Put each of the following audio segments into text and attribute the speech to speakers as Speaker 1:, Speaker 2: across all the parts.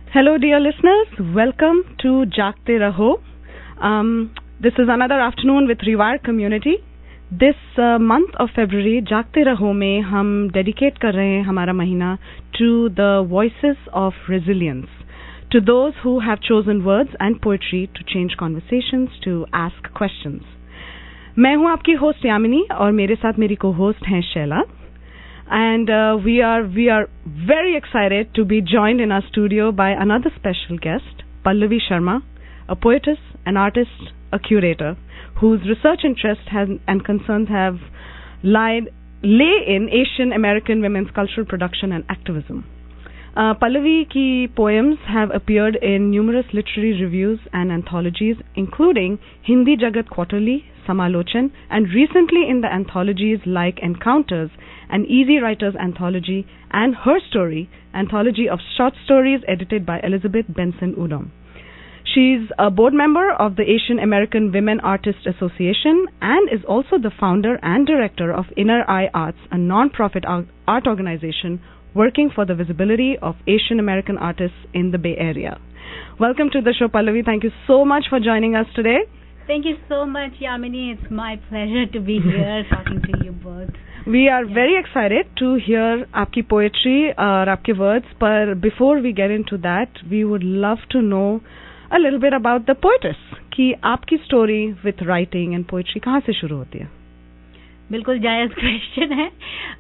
Speaker 1: Hello, dear listeners. Welcome to Jaagte Raho. This is another afternoon with Rewire Community. This month of February, Jaagte Raho में हम dedicate कर रहे हैं हमारा महीना to the voices of resilience, to those who have chosen words and poetry to change conversations, to ask questions. मैं हूँ आपकी होस्ट यामिनी और मेरे साथ मेरी co-host हैं Shaila. And we are very excited to be joined in our studio by another special guest, Pallavi Sharma, a poetess, an artist, a curator, whose research interests and concerns have lay in Asian American women's cultural production and activism. Pallavi ki poems have appeared in numerous literary reviews and anthologies, including Hindi Jagat Quarterly, Samalochan, and recently in the anthologies like Encounters, an Easy Writers anthology, and Her Story, anthology of short stories edited by Elizabeth Benson Udom. She's a board member of the Asian American Women Artists Association and is also the founder and director of Inner Eye Arts, a non-profit art organization working for the visibility of Asian American artists in the Bay Area. Welcome to the show, Pallavi. Thank you so much for joining us today.
Speaker 2: Thank you so much, Yamini. It's my pleasure to be here talking to you both.
Speaker 1: We are very excited to hear आपकी poetry और आपके words. But before we get into that, we would love to know a little bit about the poetess. कि आपकी story with writing and poetry कहाँ से शुरू होती है?
Speaker 2: बिल्कुल जायज़ क्वेश्चन है.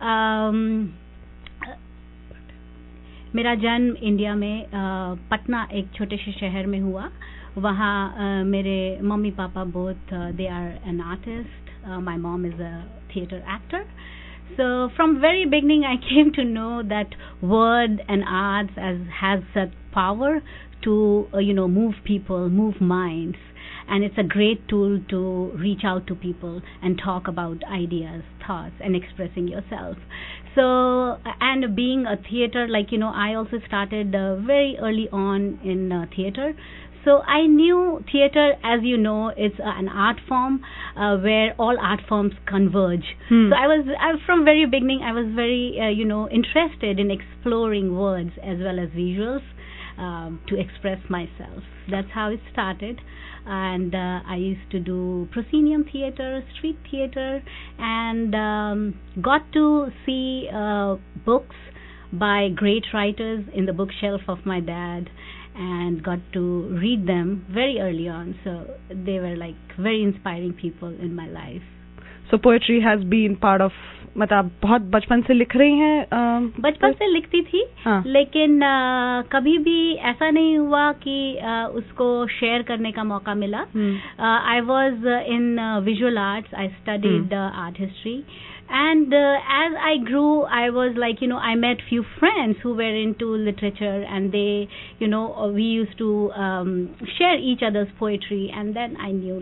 Speaker 2: मेरा जन्म इंडिया में पटना एक छोटे से शहर में हुआ. वहाँ मेरे mummy papa both they are an artist. My mom is a theater actor. So from very beginning I came to know that word and arts has that power to move people, move minds, and it's a great tool to reach out to people and talk about ideas, thoughts, and expressing yourself. So, and being a theater, I also started very early on in theater. So I knew theater, as you know, it's an art form where all art forms converge. So I was from very beginning, I was very interested in exploring words as well as visuals to express myself. That's how it started. And I used to do proscenium theater, street theater, and got to see books by great writers in the bookshelf of my dad, and got to read them very early on. So they were like very inspiring people in my life.
Speaker 1: So poetry has been part of, मतलब बहुत बचपन से लिख रही हैं?
Speaker 2: बचपन से लिखती थी, लेकिन कभी भी ऐसा नहीं हुआ कि उसको शेयर करने का मौका मिला. I was in visual arts. I studied art history. And as I grew, I was I met few friends who were into literature, and they, we used to share each other's poetry, and then I knew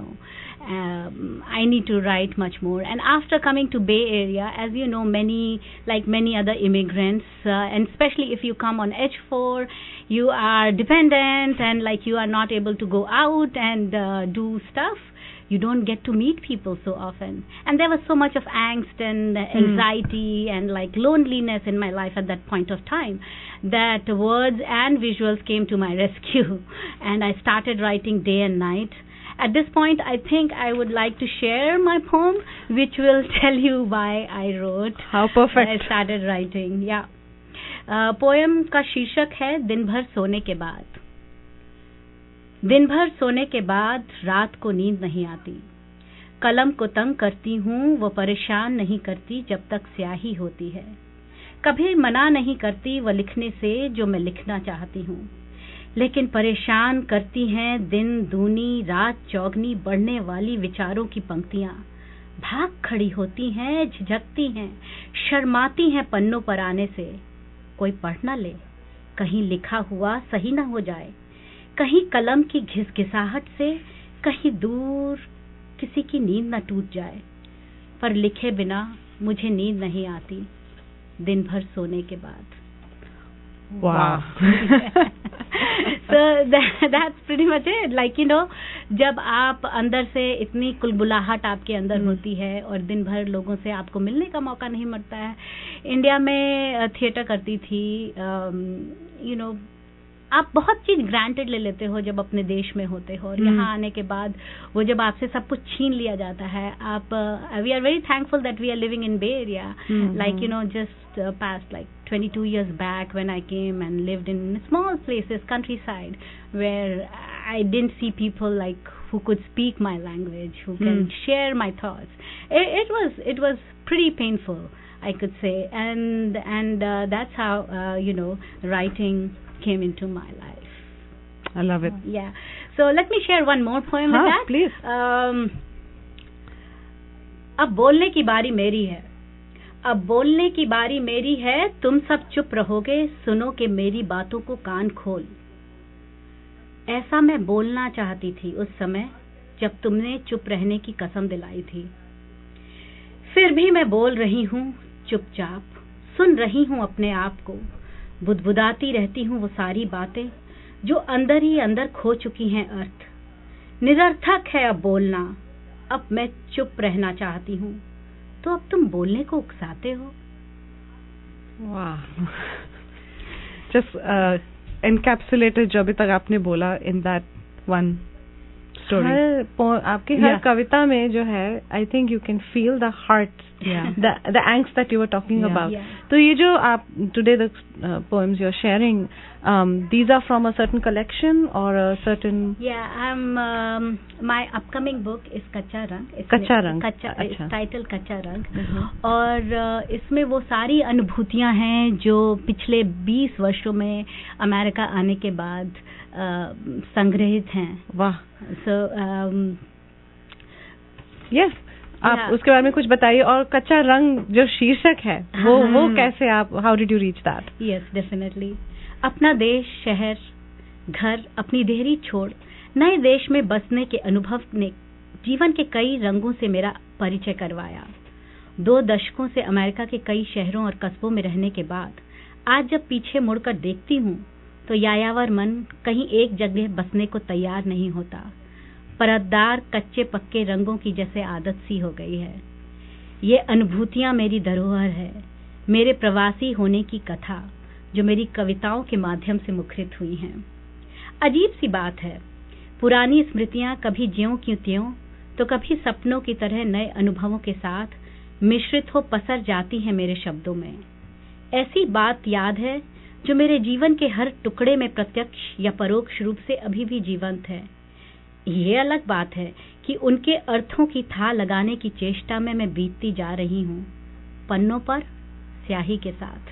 Speaker 2: I need to write much more. And after coming to Bay Area, as you know, many other immigrants, and especially if you come on H4, you are dependent, and you are not able to go out and do stuff. You don't get to meet people so often. And there was so much of angst and anxiety and loneliness in my life at that point of time that words and visuals came to my rescue. And I started writing day and night. At this point, I think I would like to share my poem, which will tell you why I wrote.
Speaker 1: How perfect.
Speaker 2: I started writing, yeah. Poem का शीर्षक है दिन भर सोने के बाद. दिन भर सोने के बाद रात को नींद नहीं आती. कलम को तंग करती हूँ, वो परेशान नहीं करती जब तक स्याही होती है. कभी मना नहीं करती वो लिखने से जो मैं लिखना चाहती हूँ. लेकिन परेशान करती हैं दिन दूनी रात चौगनी बढ़ने वाली विचारों की पंक्तियाँ. भाग खड़ी होती हैं, झिझकती हैं, शर्माती हैं पन्नों पर आने से. कोई पढ़ ना ले, कहीं लिखा हुआ सही ना हो जाए. कहीं कलम की घिसघिसाहट से कहीं दूर किसी की नींद न टूट जाए. पर लिखे बिना मुझे नींद नहीं आती दिन भर सोने के बाद.
Speaker 1: Wow.
Speaker 2: So that's pretty much it. जब आप अंदर से इतनी कुलबुलाहट आपके अंदर होती है और दिन भर लोगों से आपको मिलने का मौका नहीं मिलता है. इंडिया में थिएटर करती थी, आप बहुत चीज ग्रांटेड ले लेते हो जब अपने देश में होते हो, और यहाँ आने के बाद वो जब आपसे सब कुछ छीन लिया जाता है, आप we are very thankful that we are living in Bay Area, like you know just past like 22 years back when I came and lived in small places, countryside, where I didn't see people like who could speak my language, who can share my thoughts. It was pretty painful, I could say, and that's how writing came into my life.
Speaker 1: I love it.
Speaker 2: Yeah. So let me share one more poem with that.
Speaker 1: Please.
Speaker 2: अब बोलने की बारी मेरी है, अब बोलने की बारी मेरी है, तुम सब चुप रहोगे, सुनो कि मेरी बातों को कान खोल। ऐसा मैं बोलना चाहती थी उस समय जब तुमने चुप रहने की कसम दिलाई थी। फिर भी मैं बोल रही हूँ चुपचाप, सुन रही हूँ अपने आप को, बुदबुदाती रहती हूँ वो सारी बातें जो अंदर ही अंदर खो चुकी हैं अर्थ। निरर्थक है अब बोलना, अब मैं चुप रहना चाहती हूँ, तो अब तुम बोलने को उकसाते हो।
Speaker 1: वाह, जस्ट एनकैप्सुलेटेड जो अभी तक आपने बोला इन दैट वन स्टोरी।
Speaker 3: आपकी हर कविता में जो है, I think you can feel the heart, the angst that you were talking about. तो ये जो आप today the poems you are sharing, these are from a certain collection or a certain?
Speaker 2: My upcoming book is कच्चा रंग।
Speaker 3: कच्चा रंग,
Speaker 2: अच्छा, title कच्चा रंग। और इसमें वो सारी अनुभूतियां हैं जो पिछले 20 वर्षों में अमेरिका आने के बाद संग्रहित हैं।
Speaker 3: वाह।
Speaker 2: So
Speaker 3: yes, आप उसके बारे में कुछ बताइए। और कच्चा रंग जो शीर्षक है वो कैसे आप, how did you reach that?
Speaker 2: Yes, definitely. अपना देश, शहर, घर, अपनी देहरी छोड़ नए देश में बसने के अनुभव ने जीवन के कई रंगों से मेरा परिचय करवाया। 2 दशकों से अमेरिका के कई शहरों और कस्बों में रहने के बाद आज जब पीछे मुड़कर देखती हूँ तो यायावर मन कहीं एक जगह बसने को तैयार नहीं होता। परतदार कच्चे पक्के रंगों की जैसे आदत सी हो गई है। ये अनुभूतियां मेरी धरोहर है, मेरे प्रवासी होने की कथा जो मेरी कविताओं के माध्यम से मुखरित हुई हैं। अजीब सी बात है, पुरानी स्मृतियां कभी ज्यों की त्यों तो कभी सपनों की तरह नए अनुभवों के साथ मिश्रित हो पसर जाती हैं मेरे शब्दों में। ऐसी बात याद है जो मेरे जीवन के हर टुकड़े में प्रत्यक्ष या परोक्ष रूप से अभी भी जीवंत है। ये अलग बात है कि उनके अर्थों की था लगाने की चेष्टा में मैं बीतती जा रही हूँ, पन्नों पर स्याही के साथ।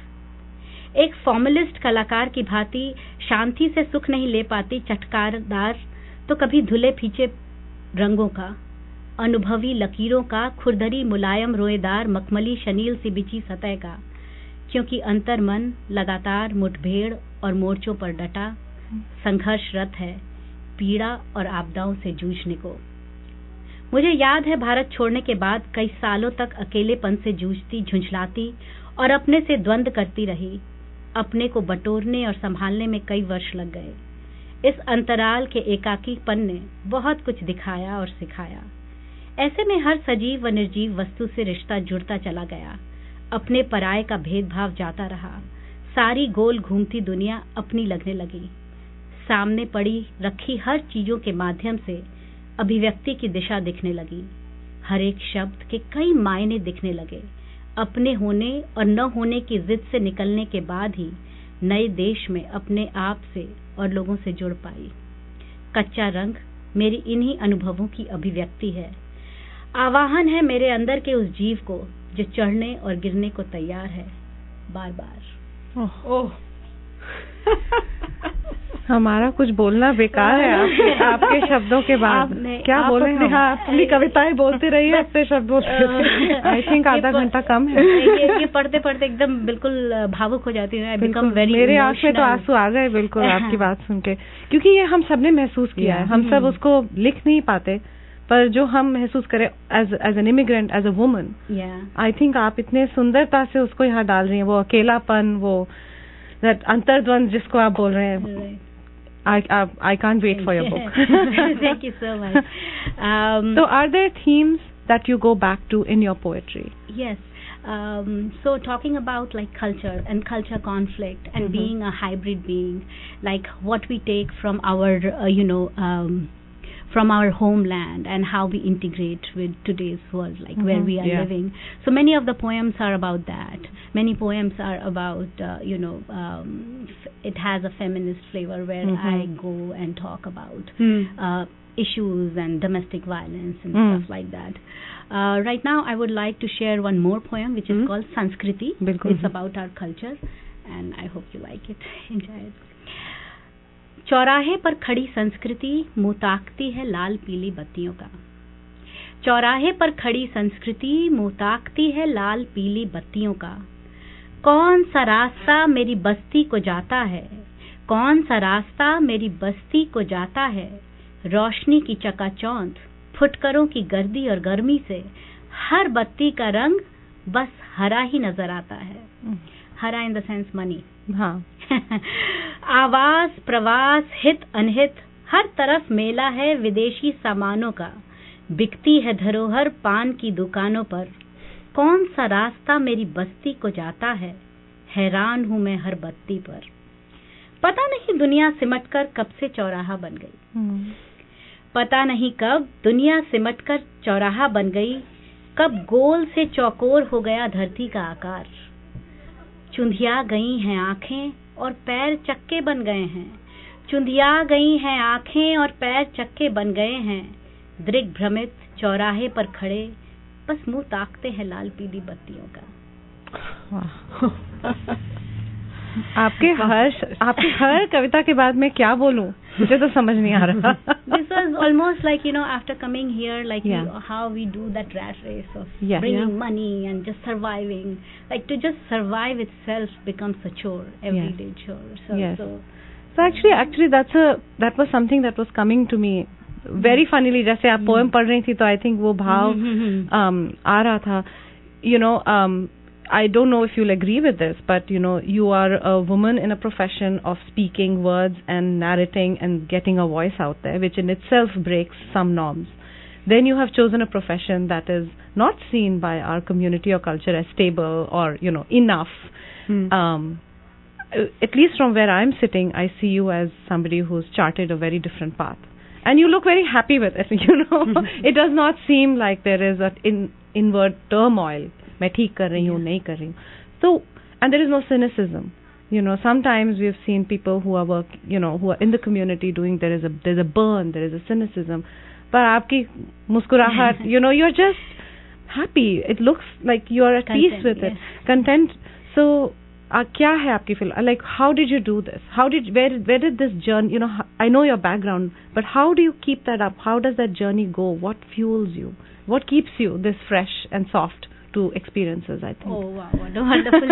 Speaker 2: एक फॉर्मलिस्ट कलाकार की भांति शांति से सुख नहीं ले पाती चटकारदार तो कभी धुले फीचे रंगों का, अनुभवी लकीरों का, खुरदरी मुलायम रोएदार मखमली शनील सी बिछी सतह का, क्योंकि अंतर मन लगातार मुठभेड़ और मोर्चों पर डटा संघर्षरत है पीड़ा और आपदाओं से जूझने को। मुझे याद है भारत छोड़ने के बाद कई सालों तक अकेलेपन से जूझती, झुंझलाती और अपने से द्वंद्व करती रही। अपने को बटोरने और संभालने में कई वर्ष लग गए। इस अंतराल के एकाकीपन ने बहुत कुछ दिखाया और सिखाया। ऐसे में हर सजीव व निर्जीव वस्तु से रिश्ता जुड़ता चला गया। अपने पराये का भेदभाव जाता रहा। सारी गोल घूमती दुनिया अपनी लगने लगी। सामने पड़ी रखी हर चीजों के माध्यम से अभिव्यक्ति की दिशा दिखने लगी। हर एक शब्द के कई मायने दिखने लगे। अपने होने और न होने की जिद से निकलने के बाद ही नए देश में अपने आप से और लोगों से जुड़ पाई। कच्चा रंग मेरी इन्हीं अनुभवों की अभिव्यक्ति है। आवाहन है मेरे अंदर के उस जीव को जो चढ़ने और गिरने को तैयार है बार बार।
Speaker 3: ओह हमारा कुछ बोलना बेकार है आपके शब्दों के बाद। क्या बोले हम?
Speaker 1: अपनी कविताएं बोलते रहिए, अपने शब्द बोलते रहिए।
Speaker 3: आई थिंक आधा घंटा कम है।
Speaker 2: ये पढ़ते पढ़ते एकदम बिल्कुल भावुक हो जाती हूँ।
Speaker 3: मेरे आंख में तो आंसू आ गए बिल्कुल आपकी बात सुन के, क्योंकि ये हम सबने महसूस किया है। हम सब उसको लिख नहीं पाते, पर जो हम महसूस करें as an immigrant, as a woman, I think आप इतने सुंदरता से उसको यहाँ डाल रही हैं। वो अकेलापन, वो अंतर्द्वंद जिसको आप बोल रहे हैं। I can't wait for your book.
Speaker 2: Thank you so much.
Speaker 3: So are there themes that you go back to in your poetry?
Speaker 2: Yes. So talking about like culture and culture conflict and being a hybrid being, like what we take from our from our homeland and how we integrate with today's world, like where we are living. So many of the poems are about that. Many poems are about it has a feminist flavor where I go and talk about issues and domestic violence and stuff like that. Right now I would like to share one more poem which is called Sanskriti. It's about our culture and I hope you like it. Enjoy it. चौराहे पर खड़ी संस्कृति मुँह ताकती है लाल पीली बत्तियों का. चौराहे पर खड़ी संस्कृति मुँह ताकती है लाल पीली बत्तियों का. कौन सा रास्ता मेरी बस्ती को जाता है, कौन सा रास्ता मेरी बस्ती को जाता है. रोशनी की चकाचौंध, फुटकरों की गर्दी और गर्मी से हर बत्ती का रंग बस हरा ही नजर आता है. हरा इन द सेंस मनी. हाँ. आवास प्रवास हित अनहित हर तरफ मेला है विदेशी सामानों का. बिकती है धरोहर पान की दुकानों पर. कौन सा रास्ता मेरी बस्ती को जाता है, हैरान हूं मैं हर बत्ती पर. पता नहीं दुनिया सिमटकर कब से चौराहा बन गई. पता नहीं कब दुनिया सिमटकर चौराहा बन गई. कब गोल से चौकोर हो गया धरती का आकार. चुंधिया गई हैं आंखें और पैर चक्के बन गए हैं. चुंधिया गई हैं आंखें और पैर चक्के बन गए हैं. दृग्भ्रमित चौराहे पर खड़े बस मुंह ताकते हैं लाल पीली बत्तियों का.
Speaker 3: आपके हर कविता के बाद मैं क्या बोलूं मुझे तो समझ नहीं आ रहा.
Speaker 2: This was almost like after coming here, like how we do that rat race of bringing money and just surviving. Like to just survive itself becomes a chore, everyday chore.
Speaker 3: So actually that was something that was coming to me very funnily. जैसे आप poem पढ़ रही थी तो I think वो भाव आ रहा था. I don't know if you'll agree with this, but you are a woman in a profession of speaking words and narrating and getting a voice out there, which in itself breaks some norms. Then you have chosen a profession that is not seen by our community or culture as stable or enough. At least from where I'm sitting, I see you as somebody who's charted a very different path, and you look very happy with it. It does not seem like there is an inward turmoil. मैं ठीक कर रही हूँ नहीं कर रही हूँ. So and there is no cynicism. Sometimes we have seen people who are who are in the community doing there's a burn, there is a cynicism. पर आपकी मुस्कुराहट, you're just happy. It looks like you are at peace with it, content. So क्या है आपकी feel? Like how did you do this? Where did this journey? I know your background, but how do you keep that up? How does that journey go? What fuels you? What keeps you this fresh and soft to experiences, I think.
Speaker 2: Oh wow, what a wonderful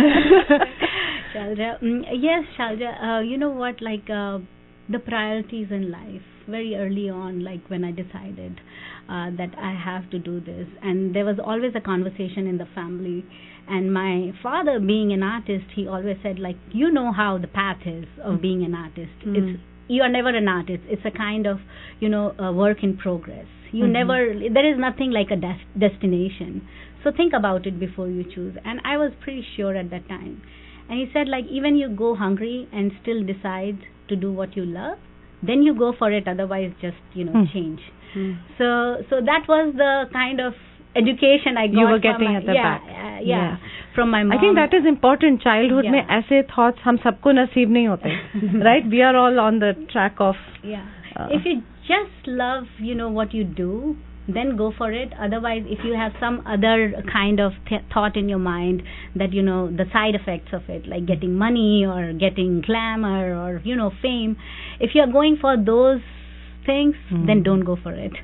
Speaker 2: Shalja. Yes, Shalja, you know what, like the priorities in life, very early on, like when I decided that I have to do this, and there was always a conversation in the family, and my father being an artist, he always said, like, how the path is of being an artist. You are never an artist. It's a kind of, a work in progress. There is nothing like a destination. So think about it before you choose. And I was pretty sure at that time. And he said, like, even you go hungry and still decide to do what you love, then you go for it. Otherwise, just, change. So that was the kind of education I got.
Speaker 3: You were getting at the back.
Speaker 2: Yeah, from my mom.
Speaker 3: I think that is important. Childhood में ऐसे thoughts हम सबको नसीब नहीं होते. Right? We are all on the track of...
Speaker 2: if you just love, what you do, then go for it. Otherwise, if you have some other kind of thought in your mind that, the side effects of it, like getting money or getting glamour or, fame, if you're going for those things, then don't go for it.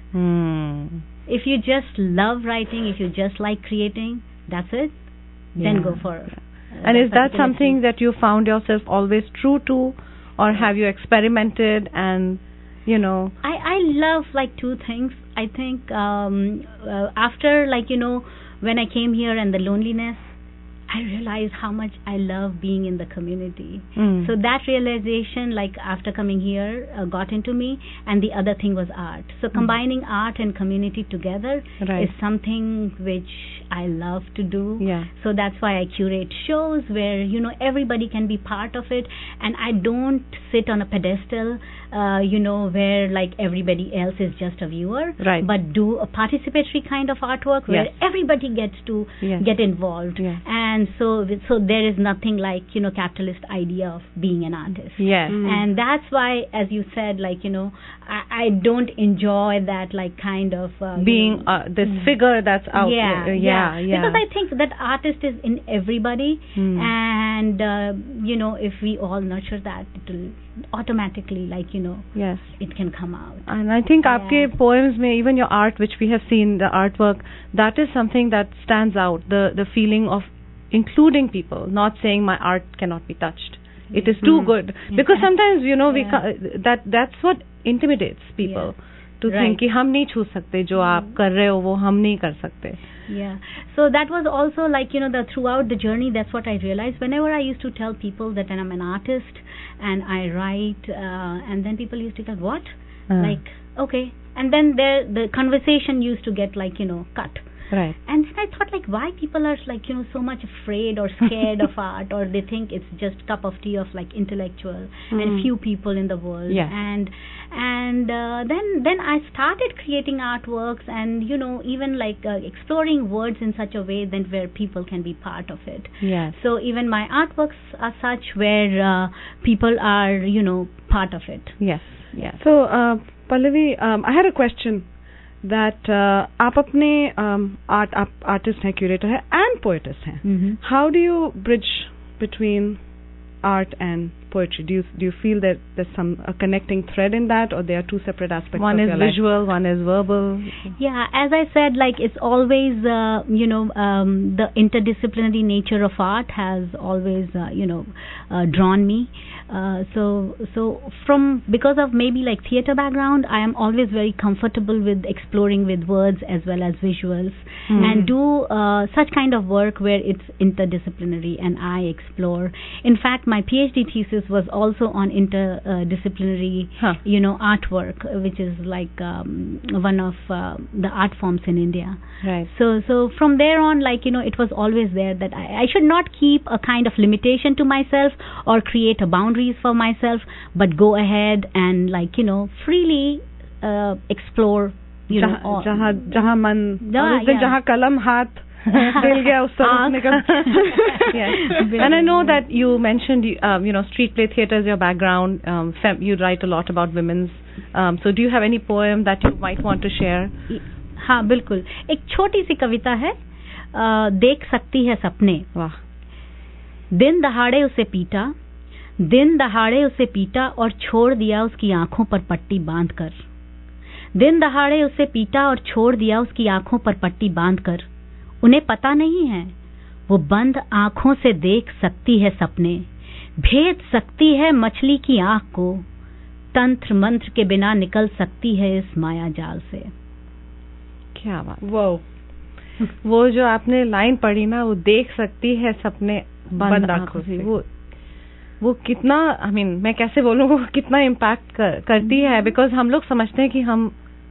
Speaker 2: If you just love writing, if you just like creating, that's it, then go for it.
Speaker 3: And is that something that you found yourself always true to, or have you experimented and,
Speaker 2: I love like two things. I think after when I came here and the loneliness, I realized how much I love being in the community. So that realization, like after coming here, got into me, and the other thing was art. So combining art and community together is something which I love to do. So that's why I curate shows where, you know, everybody can be part of it, and I don't sit on a pedestal, you know, where like everybody else is just a viewer, but do a participatory kind of artwork where everybody gets to get involved. And so there is nothing like, you know, capitalist idea of being an artist. And that's why, as you said, like, you know, I don't enjoy that like kind of
Speaker 3: being this figure that's out there.
Speaker 2: Because I think that artist is in everybody, and you know, if we all nurture that, it will automatically, like, you know, it can come out.
Speaker 3: And I think aapke poems mein, even your art, which we have seen, the artwork, that is something that stands out, the feeling of including people, not saying my art cannot be touched. It is too good. Because sometimes, you know, we that's what intimidates people. To think कि हम नहीं छू सकते जो आप कर रहे हो वो हम नहीं कर सकते.
Speaker 2: So that was also like, you know, throughout the journey, that's what I realized. Whenever I used to tell people that I'm an artist and I write, and then people used to tell, what? Like, okay. And then the conversation used to get like, you know, cut. And then I thought, like, why people are like, you know, so much afraid or scared of art, or they think it's just cup of tea of like intellectual and few people in the world. And then I started creating artworks, and, you know, even like exploring words in such a way that where people can be part of it. So even my artworks are such where people are, you know, part of it.
Speaker 1: So Pallavi, I had a question. That आप अपने आप artist हैं, curator हैं, and poetess हैं. How do you bridge between art and poetry? Do you feel that there's a connecting thread in that, or they are two separate aspects?
Speaker 3: One
Speaker 1: of
Speaker 3: is
Speaker 1: your
Speaker 3: visual,
Speaker 1: life?
Speaker 3: One is verbal.
Speaker 2: As I said, like, it's always you know, the interdisciplinary nature of art has always you know, drawn me. So because of maybe like theater background, I am always very comfortable with exploring with words as well as visuals, and do such kind of work where it's interdisciplinary and I explore. In fact, my PhD thesis was also on interdisciplinary you know, artwork, which is like one of the art forms in India. So from there on, like, you know, it was always there that I should not keep a kind of limitation to myself or create a boundaries for myself, but go ahead and, like, you know, freely explore, you know,
Speaker 1: जहाँ मन, जहाँ कलम हाथ मिल गया उस तरफ निकल.
Speaker 3: And I know that you mentioned you know, street play theater is your background. You write a lot about women's. So do you have any poem that you might want to share?
Speaker 2: हाँ, बिल्कुल. एक छोटी सी कविता है, देख सकती है सपने.
Speaker 3: वाह.
Speaker 2: दिन दहाड़े उसे पीटा और छोड़ दिया उसकी आंखों पर पट्टी बांधकर. दिन दहाड़े उसे पीटा और छोड़ दिया उसकी आंखों पर पट्टी बांधकर. उन्हें पता नहीं है वो बंद आंखों से देख सकती है सपने, भेद सकती है मछली की आंख को, तंत्र मंत्र के बिना निकल सकती है इस माया जाल से.
Speaker 3: क्या बात. वो जो आपने लाइन पढ़ी ना, वो देख सकती है सपने बंद आंखों से, वो कितना, आई मीन, मैं कैसे बोलूं, वो कितना इम्पैक्ट करती है. बिकॉज हम लोग समझते हैं कि हम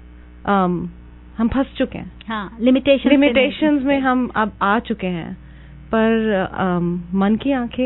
Speaker 3: फंस चुके हैं. लिमिटेशंस में हम अब आ चुके हैं, पर मन की आंखें.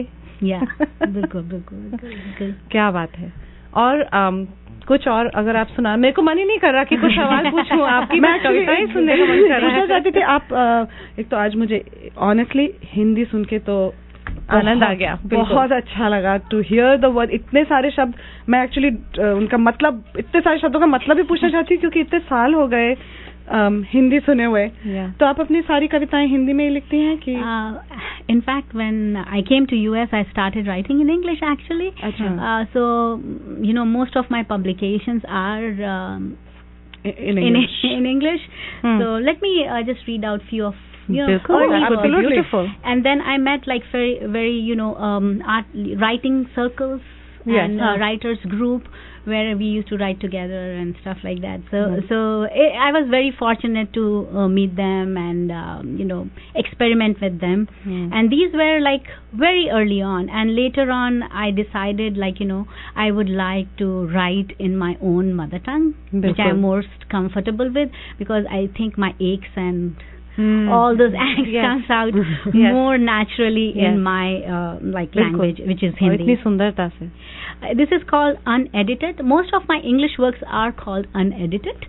Speaker 3: बिल्कुल. क्या बात है. और कुछ और अगर आप सुना, मेरे को मन ही नहीं कर रहा कि कुछ सवाल पूछूं आपकी. मैं कविता ही सुनने का मन कर रहा है.
Speaker 1: चाहती थी आप एक तो आज मुझे ऑनेस्टली हिंदी सुन के तो
Speaker 3: आनंद आ गया.
Speaker 1: बहुत अच्छा लगा टू हियर द वर्ड. इतने सारे शब्द, मैं एक्चुअली उनका मतलब, इतने सारे शब्दों का मतलब भी पूछना चाहती हूँ, क्योंकि इतने साल हो गए हिंदी सुने हुए. तो आप अपनी सारी कविताएं हिंदी में ही लिखती हैं कि?
Speaker 2: In fact, when I came to US, I started writing in English actually. So, you know, most of my publications are in English. So let me just read out few of, you know,
Speaker 3: absolutely beautiful.
Speaker 2: And then I met like very, you know, art writing circles and writers group where we used to write together and stuff like that. So I was very fortunate to meet them and experiment with them. And these were like very early on, and later on I decided I would like to write in my own mother tongue, which I am most comfortable with, because I think my aches and all those angst comes out more naturally in my language, which is Hindi.
Speaker 3: इतनी सुंदरता से.
Speaker 2: This is called unedited. Most of my English works are called unedited.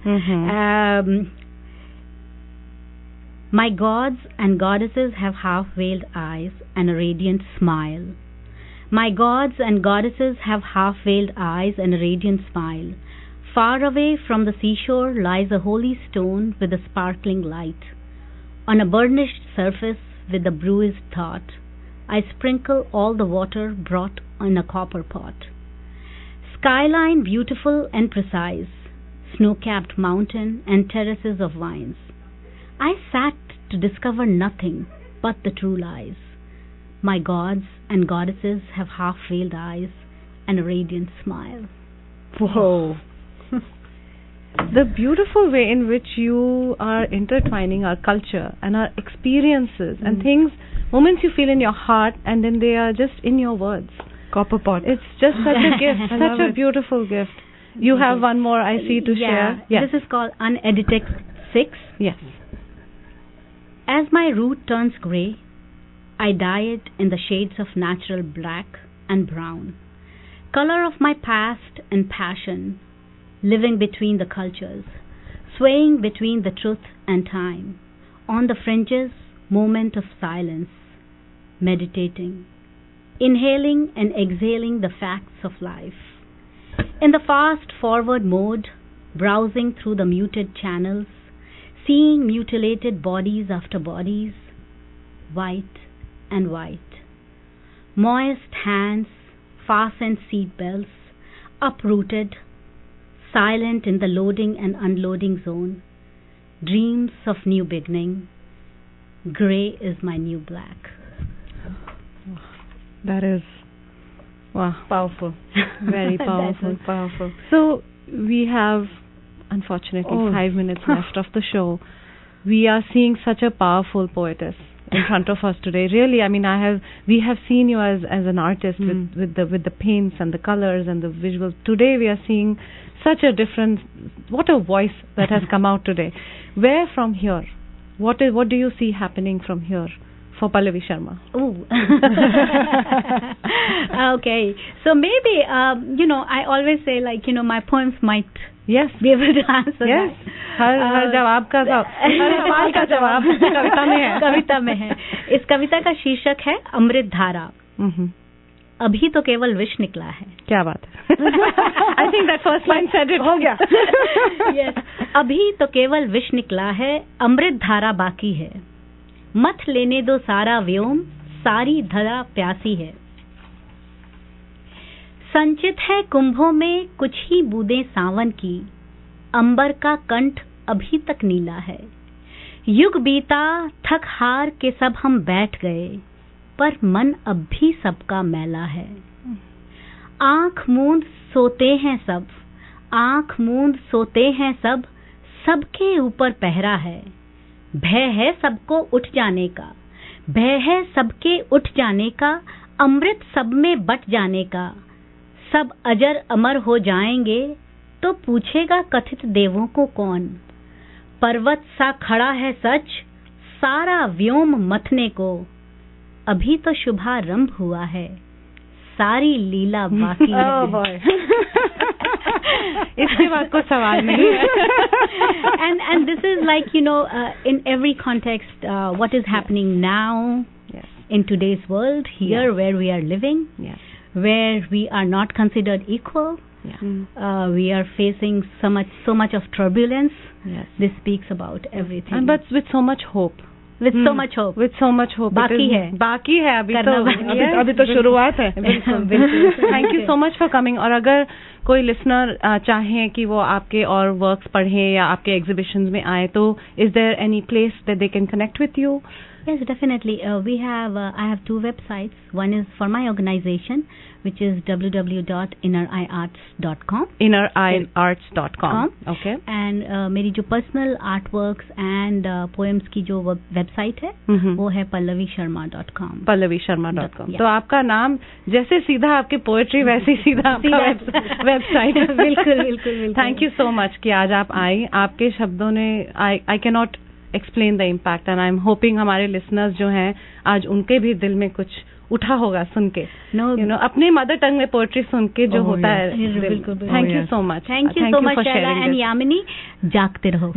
Speaker 2: My gods and goddesses have half-veiled eyes and a radiant smile. My gods and goddesses have half-veiled eyes and a radiant smile. Far away from the seashore lies a holy stone with a sparkling light. On a burnished surface with a bruised thought, I sprinkle all the water brought in a copper pot. Skyline beautiful and precise, snow-capped mountain and terraces of vines. I sat to discover nothing but the true lies. My gods and goddesses have half-veiled eyes and a radiant smile.
Speaker 3: Whoa. The beautiful way in which you are intertwining our culture and our experiences and things, moments you feel in your heart, and then they are just in your words.
Speaker 1: Copper pot.
Speaker 3: It's just such a gift, such a beautiful gift. You have one more, I see, to share.
Speaker 2: Yes. This is called Unedited 6.
Speaker 3: Yes.
Speaker 2: As my root turns grey, I dye it in the shades of natural black and brown. Color of my past and passion, living between the cultures, swaying between the truth and time, on the fringes, moment of silence, meditating, inhaling and exhaling the facts of life. In the fast-forward mode, browsing through the muted channels, seeing mutilated bodies after bodies, white and white. Moist hands, fastened seat belts, uprooted, silent in the loading and unloading zone, dreams of new beginning. Grey is my new black.
Speaker 3: That is, wow, powerful. Very powerful, powerful. So we have, unfortunately, 5 minutes left of the show. We are seeing such a powerful poetess in front of us today. Really, I mean, we have seen you as an artist with the paints and the colors and the visuals. Today we are seeing such a different, what a voice that has come out today. Where from here? What do you see happening from here for Pallavi Sharma?
Speaker 2: Okay, so maybe I always say my poems might be able to answer that.
Speaker 3: हर जवाब का हर सवाल का जवाब
Speaker 2: कविता में है. इस कविता का शीर्षक है अमृत धारा. अभी तो केवल विष निकला है.
Speaker 3: क्या बात है. I think that first line said it. हो गया.
Speaker 2: Yes. अभी तो केवल विष निकला है, अमृत धारा बाकी है. मत लेने दो सारा व्योम, सारी धरा प्यासी है. संचित है कुंभों में कुछ ही बूंदें सावन की, अंबर का कंठ अभी तक नीला है. युग बीता, थक हार के सब हम बैठ गए, पर मन अब भी सबका मैला है. आंख मूंद सोते हैं सब, आंख मूंद सोते हैं सब, सबके ऊपर पहरा है. भय है सबको उठ जाने का, भय है सबके उठ जाने का, अमृत सब में बट जाने का. सब अजर अमर हो जाएंगे तो पूछेगा कथित देवों को कौन. पर्वत सा खड़ा है सच, सारा व्योम मथने को. अभी तो शुभारंभ हुआ है, सारी लीला बाकी है.
Speaker 3: इसके बाद कोई सवाल नहीं है.
Speaker 2: And this is in every context what is happening now in today's world here where we are living, where we are not considered equal. We are facing so much of turbulence. This speaks about everything,
Speaker 3: but with so much hope.
Speaker 2: With so much hope.
Speaker 3: बाकी है अभी तो शुरुआत है. Thank you so much for coming. और अगर कोई listener चाहे कि वो आपके और वर्क्स पढ़े या आपके एग्जीबिशंस में आए, तो is there any place that they can connect with you?
Speaker 2: Yes, definitely. I have two websites. One is for my organization, which is www.inneriarts.com.
Speaker 3: inneriarts.com. Okay.
Speaker 2: And मेरी जो personal art works and poems की जो website है वो है pallavisharma.com.
Speaker 3: pallavisharma.com. तो आपका नाम जैसे सीधा आपकी पोएट्री वैसे ही सीधा आपका वेबसाइट.
Speaker 2: बिल्कुल बिल्कुल.
Speaker 3: थैंक यू सो मच कि आज आप आई. आपके शब्दों ने I can not explain the impact and I am hoping हमारे लिसनर्स जो हैं आज उनके भी दिल में कुछ उठा होगा सुन के. अपनी मदर टंग में पोएट्री सुन के जो होता है. Thank you so much.
Speaker 2: Thank you so much Shaila and Yamini. जागते रहो.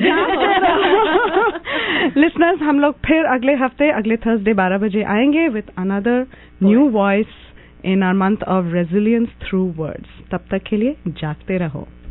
Speaker 1: लिसनर्स, हम लोग फिर अगले हफ्ते अगले थर्सडे 12 बजे आएंगे with another new voice in our month of resilience through words. तब तक के लिए जागते रहो.